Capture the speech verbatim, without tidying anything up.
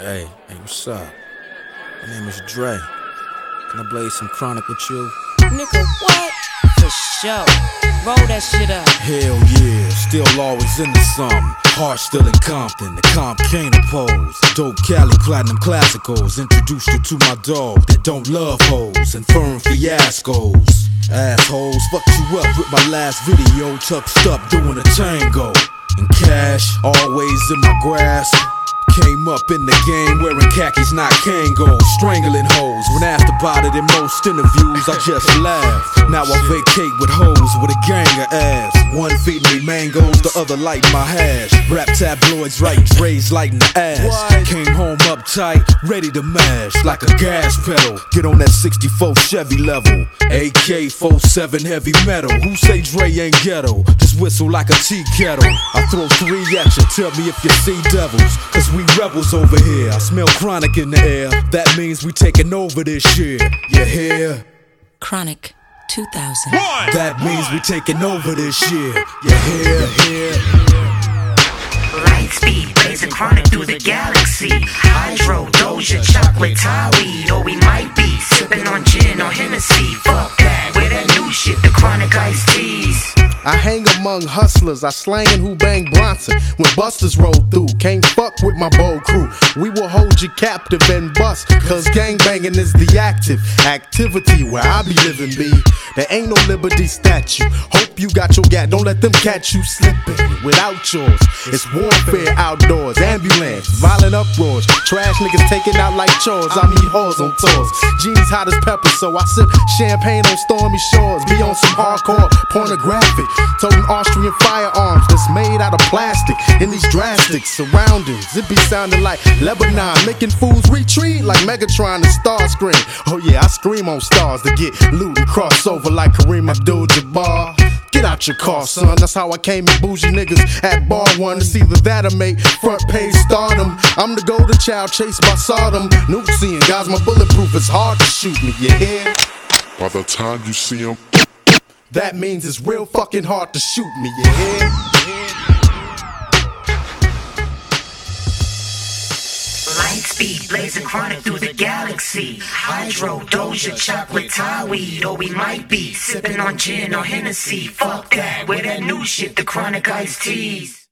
Hey, hey, what's up? My name is Dre. Can I blaze some chronic with you? Nigga, what? For sure. Roll that shit up. Hell yeah, still always into something. Heart still in Compton, the comp can't oppose. Dope Cali platinum classicals. Introduced you to my dog that don't love hoes and firm fiascos. Assholes, fucked you up with my last video. Tucked up doing a tango. And cash, always in my grasp. Came up in the game wearing khakis, not Kangol. Strangling hoes. When asked about it in most interviews, I just laugh. Now I vacate with hoes with a gang of ass. One feeding me mangoes, the other lighting my hash. Rap tabloids writing Dre's lighting the ass. Came home uptight, ready to mash like a gas pedal. Get on that sixty-four Chevy level. A K forty-seven heavy metal. Who say Dre ain't ghetto? Just whistle like a tea kettle. I throw three at you, tell me if you see devils. Cause we rebels over here. I smell chronic in the air. That means we taking over this shit. You hear? Chronic two thousand. That means we taking over this shit. You hear? Hear? Light speed, blazing chronic through the galaxy. Hydro, Doja, chocolate, Thai weed. Or we might be sipping on gin or Hennessy. Fuck that, with that new shit, the chronic iced teas. I hang among hustlers, I slangin' who bang Bronson. When busters roll through, can't fuck with my bold crew. We will hold you captive and bust, cause gangbangin' is the active activity where I be living, B. There ain't no Liberty statue. Hope you got your gat, don't let them catch you slipping without yours. It's warfare outdoors, ambulance, violent uproars. Trash niggas taking out like chores, I meet whores on tours. Jeans hot as pepper, so I sip champagne on stormy shores. Be on some hardcore pornographic. Toting Austrian firearms that's made out of plastic. In these drastic surroundings, it be sounding like Lebanon, making fools retreat like Megatron and Starscream. Oh yeah, I scream on stars to get loot and cross over like Kareem Abdul-Jabbar. Get out your car, son, that's how I came in bougie niggas at bar one. It's either that or make front page stardom. I'm the golden child chased by Sodom. Nuke guys, my bulletproof is hard to shoot me, you hear? By the time you see him, that means it's real fucking hard to shoot me, you hear? Light speed, blazing chronic through the galaxy. Hydro, Doja, chocolate, Thai weed. Or we might be sipping on gin or Hennessy. Fuck that, with that new shit, the chronic iced teas.